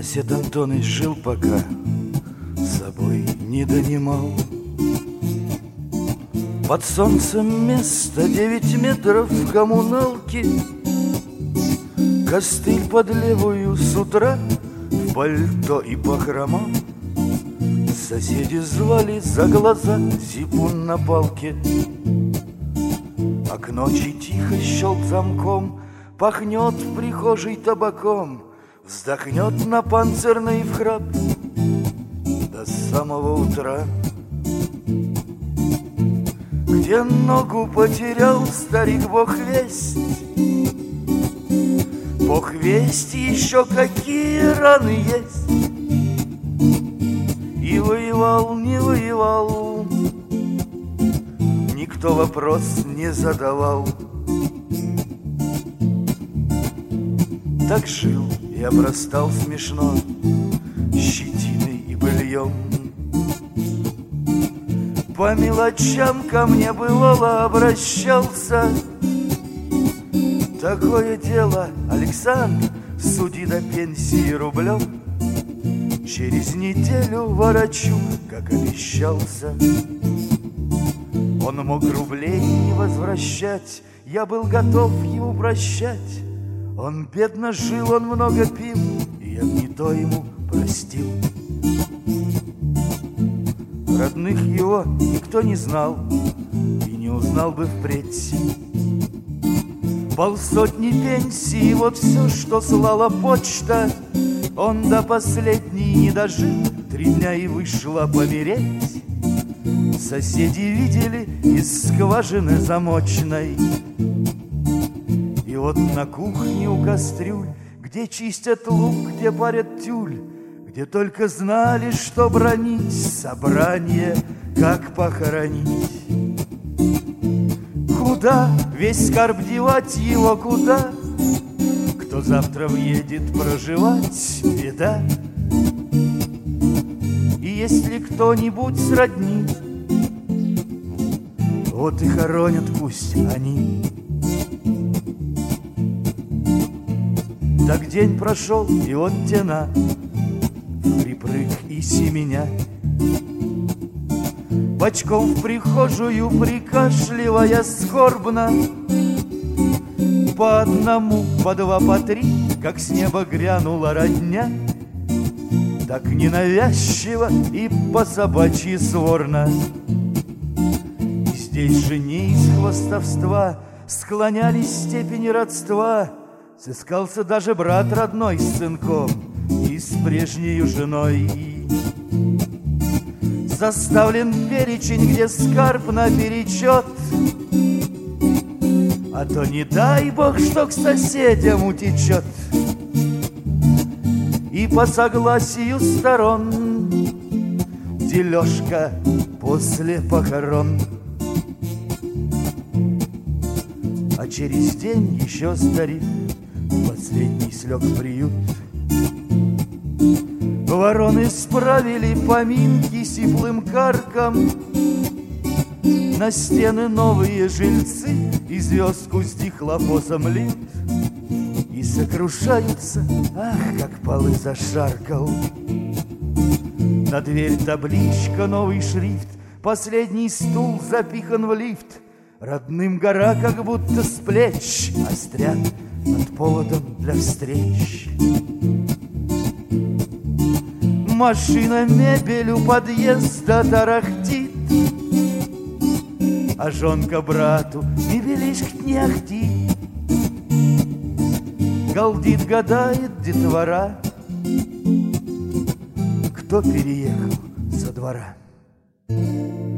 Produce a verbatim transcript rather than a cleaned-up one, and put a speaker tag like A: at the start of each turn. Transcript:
A: Сосед Антоныч жил пока, собой не донимал. Под солнцем место девять метров в коммуналке, костыль под левую с утра, в пальто и похромал. Соседи звали за глаза, зипун на палке, а к ночи тихо щелк замком, пахнет в прихожей табаком, вздохнет на панцирный вхрап до самого утра. Где ногу потерял старик, бог весть, бог весть еще какие раны есть. И воевал, не воевал, никто вопрос не задавал. Так жил и обрастал смешно щетиной и быльем. По мелочам ко мне бывало обращался. Такое дело, Александр, суди до пенсии рублем. Через неделю ворочу, как обещался. Он мог рублей не возвращать, я был готов ему прощать. Он бедно жил, он много пил, и я не то ему простил. Родных его никто не знал и не узнал бы впредь. Полсотни пенсий, вот все, что слала почта. Он до последней не дожил, три дня и вышла помереть. Соседи видели из скважины замочной. И вот на кухне у кастрюль, где чистят лук, где парят тюль, где только знали, что бронить собрание, как похоронить. Куда весь скарб девать его, куда? Кто завтра въедет проживать, беда. И если кто-нибудь сродни, вот и хоронят пусть они. Так день прошел, и вот тена припрыг и семеня. Бочком в прихожую прикашливая скорбно, по одному, по два, по три, как с неба грянула родня. Так ненавязчиво и по-собачьи сворно. И здесь же не из хвастовства склонялись степени родства. Сыскался даже брат родной с сынком и с прежнею женой. Составлен перечень, где скарб наперечет. А то не дай бог, что к соседям утечет. И по согласию сторон дележка после похорон. А через день еще старик последний слег в приют. Вороны справили поминки сиплым карком. На стены новые жильцы и звездку с дихлофосом лит. И сокрушаются, ах, как полы зашаркал. На дверь табличка, новый шрифт, последний стул запихан в лифт. Родным гора как будто с плеч острят над поводом для встреч. Машина, мебель у подъезда тарахтит, а жонка брату мебелишка не ахтит. Галдит, гадает детвора, кто переехал со двора.